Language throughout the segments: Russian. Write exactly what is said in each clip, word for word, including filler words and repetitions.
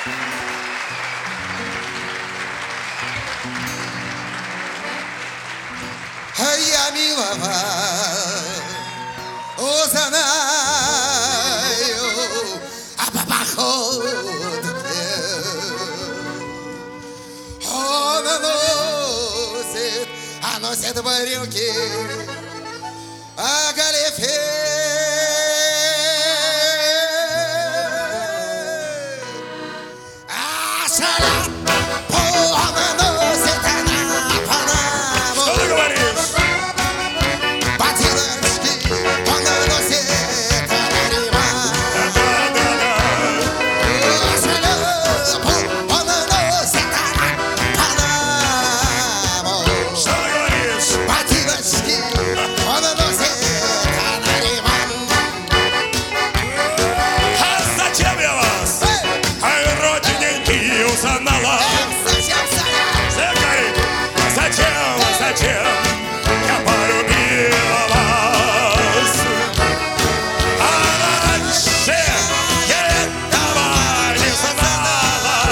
Я милого узнаю, а по походке он носит, а носит брюки, а галифе. А шляпу он носит на Панаму. Что ты говоришь? Ботиночки он носит на Риман. А шляпу он носит на Панаму. Что ты говоришь? Ботиночки он носит на Риман. А зачем я вас? Ай, родненький, узнала? Зачем, Саня? Закарик, зачем, зачем я полюбила вас? А раньше я этого не знала.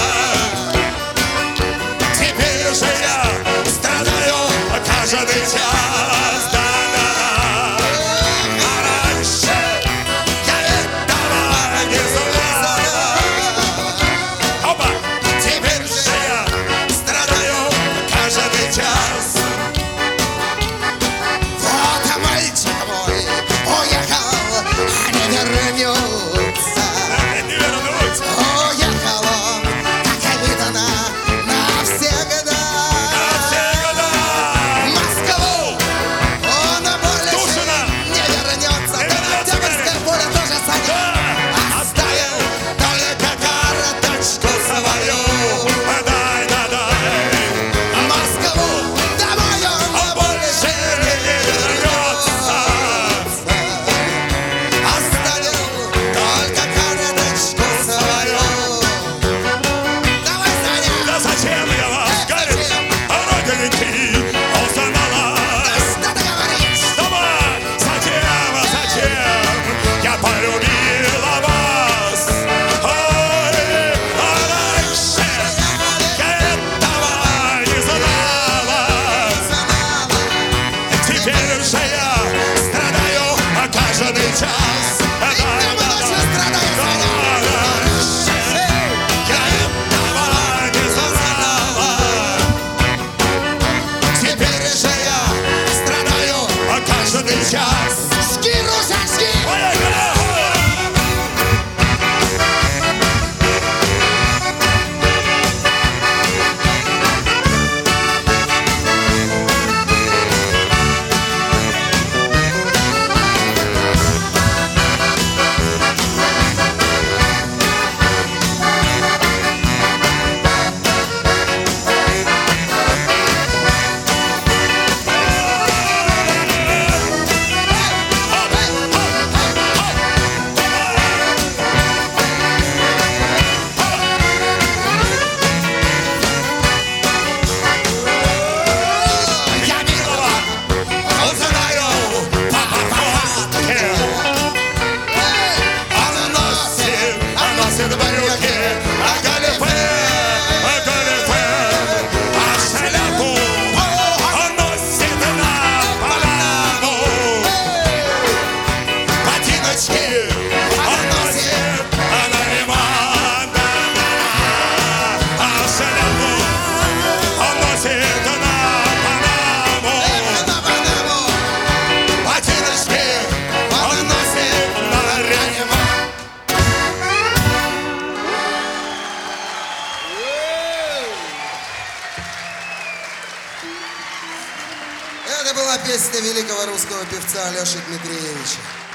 Теперь же я страдаю каждый час. Да-да-да. А раньше я этого не знала. Опа! Теперь же я страдаю каждый час. Вот мальчик мой уехал, а не вернется. Не вернуть Уехал он, как видно, навсегда. навсегда. В Москву он больше Тушина. не вернется. Не Да на вернется, Октябрьское поле тоже, Саня. Оставил только карточку свою. Дай, да, дай. В Москву домой он А больше не вернется. оставил только карточку свою. Давай, Саня! Да зачем я вас, говорит, родненький, узнала? Что ты говоришь? Чтобы зачем, зачем я полюбила вас? Ой, а раньше я этого не знала. Теперь же я страдаю каждый час. И днем и ночью страдаешь, Саня. Раньше я этого не знала. Теперь же я Страдаю каждый час. жги, Руся, жги! Поехали! Я милого Узнаю по походке. он носит, Он носит брюки, а галифе, а галифе, а шляпу он носит на Панаму. Ботиночки он носит на Риман. А шляпу он носит на Панаму. на Панаму. Ботиночки он носит на Риман. Это была песня великого русского певца Алеши Дмитриевича.